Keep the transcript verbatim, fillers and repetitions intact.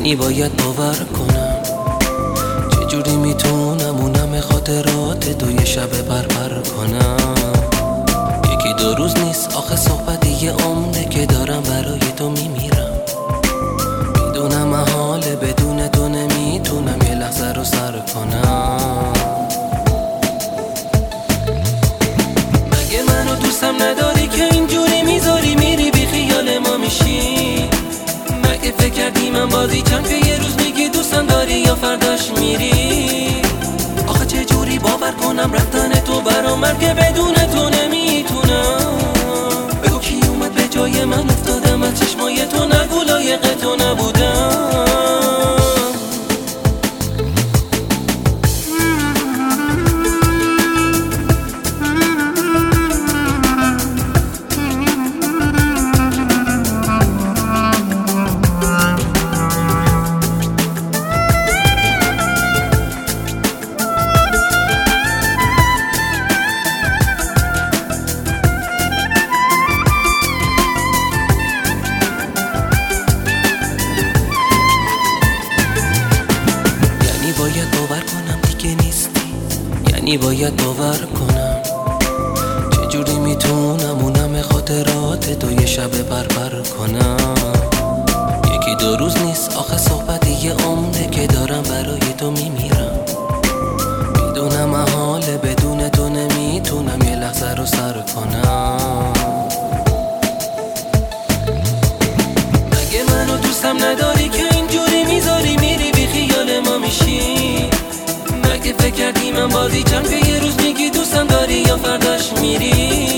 یعنی باید باور کنم چجوری میتونم اونم خاطرات تو یه شب بربر کنم. یکی دو روز نیست آخه صحبت یه عمره که دارم برای تو میمیرم. میدونم محاله بدون تو نمیتونم یه لحظه رو سر کنم. مگه منو دوستم نداری که اینجوری میذاری میری بی خیال ما میشی؟ مگه فکر کردی من بازی چم که یه روز میگی دوستم داری یا فرداش میری؟ آخه چه جوری باور کنم رفتن تو برام مرگه بدون تو نمیتونم. بگو کی اومد به جای من افتادم از چشمای تو، نگو لایق تو نبودم. باید باور کنم دیگه نیستی، یعنی باید باور کنم چجوری میتونم اونم خاطرات تو یه شب بربر کنم. یکی دو روز نیست آخه صحبت یه عمره که دارم برای تو میمیرم. میدونم محاله بدون تو نمیتونم یه لحظه رو سر کنم. مگه منو دوستم نداری که اینجوری میذاری میری بی خیال ما میشی؟ مگه فکر کردی من بازی چم که یه روز میگی دوستم داری یا فرداش میری؟